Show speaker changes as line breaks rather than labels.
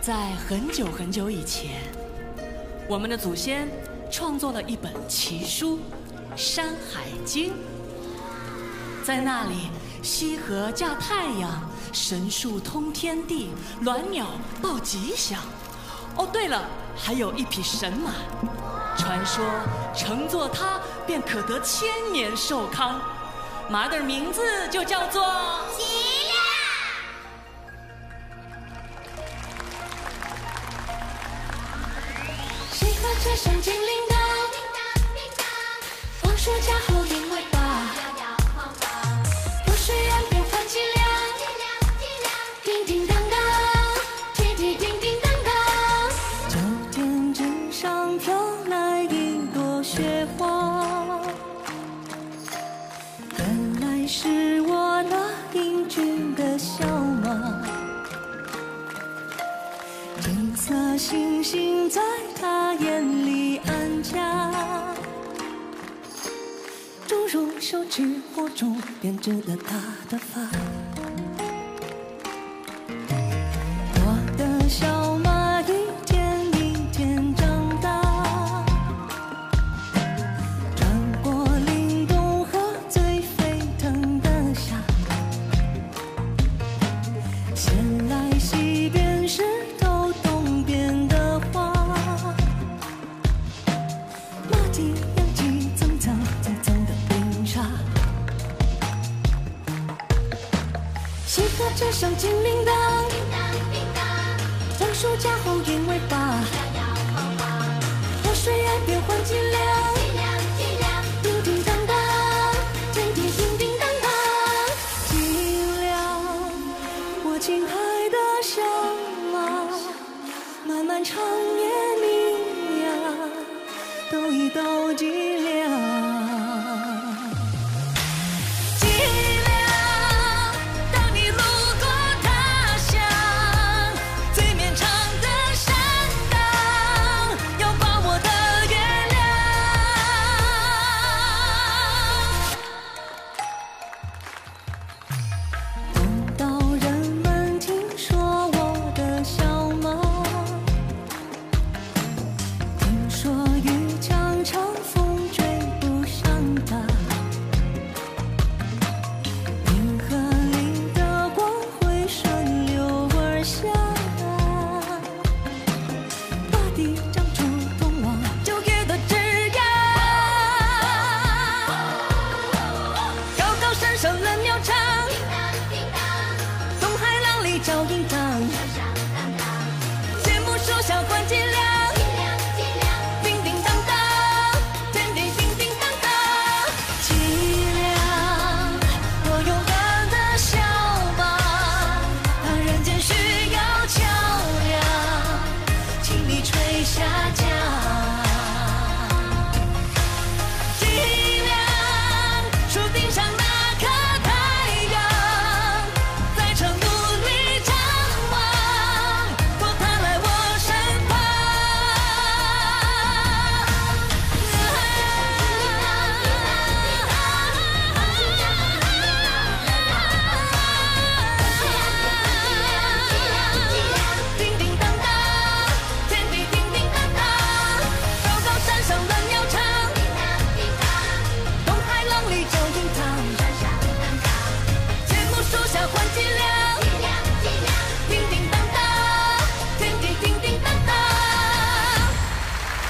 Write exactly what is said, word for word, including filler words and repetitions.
在很久很久以前，我们的祖先创作了一本奇书《山海经》。在那里，羲和驾太阳，神树通天地，鸾鸟报吉祥。哦，对了，还有一匹神马，传说乘坐它便可得千年寿康。马的名字就叫做
吉利。
羲和车上金铃铛，黄鼠驾后鹰尾巴，流水岸边欢气亮，叮叮当当，滴滴叮叮当当。秋天纸上飘来一朵雪花，原来是我那英俊的小马。金色星星在他眼里安家，注入手指火中，编织了他的发。我的小马一天一天长大，穿过凛冬和最沸腾的夏，闲来西边是头东边的花，马蹄扬起层层层层的冰沙。羲和车上金铃铛，黄鼠驾后鹰尾巴，流水岸边欢气亮，叮叮当当，叮叮叮叮当当。尽量，我亲爱的小马，漫漫长夜里呀，抖一抖脊梁。脊梁，当你路过他乡，最绵长的山岗，要把握的月亮。等到人们听说我的小马，听说雨常常风追不上它，银河里的光会顺流而下，大地长出通往九月的枝桠，高高山上蓝鸟唱，东海浪里照映它。